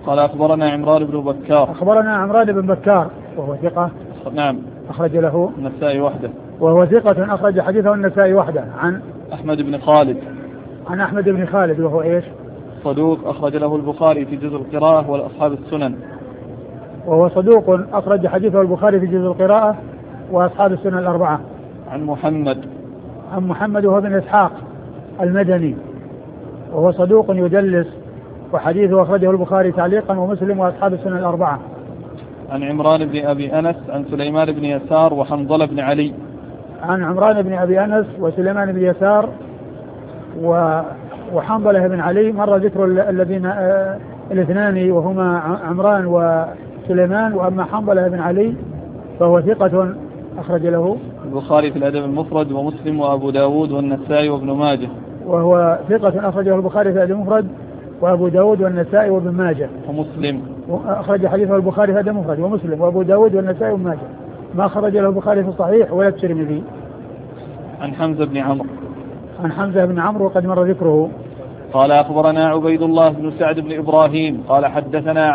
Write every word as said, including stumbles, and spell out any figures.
قال أخبرنا عمران بن بكار. أخبرنا عمران بن بكار وهو ثقة. نعم. أخرج له النسائي وحده. وهو ثقة أخرج حديثه النسائي وحده. عن أحمد بن خالد. عن أحمد بن خالد وهو إيش؟ صدوق أخرج له البخاري في جزء القراءة والأصحاب السنن. وهو صدوق أخرج حديثه البخاري في جزء القراءة وأصحاب السنن الأربعة. عن محمد. عن محمد وهو بن إسحاق المدني وهو صدوق يدلس وحديثه أخرجه البخاري تعليقا ومسلم وأصحاب السنن الأربعة. عن عمران بن أبي أنس عن سليمان بن يسار وحنظلة بن علي. عن عمران بن أبي أنس وسليمان بن يسار وحنظلة بن علي. مر ذكر الذين آه الاثنان وهما عمران وسليمان. وأما حنظلة بن علي فهو ثقة أخرج له البخاري في الأدب المفرد ومسلم وأبو داود والنسائي وابن ماجه. وهو ثقة أخرجه البخاري في الأدب المفرد وأبو داود والنسائي وابن ماجه. ومسلم أخرج حديثه البخاري في الأدب المفرد ومسلم وأبو داود والنسائي وابن ماجه. ما خرج له البخاري في الصحيح ولا الترمذي. عن حمزة بن عمرو. عن حمزة بن عمرو وقد مر ذكره. قال أخبرنا عبيد الله بن سعد بن إبراهيم قال حدثنا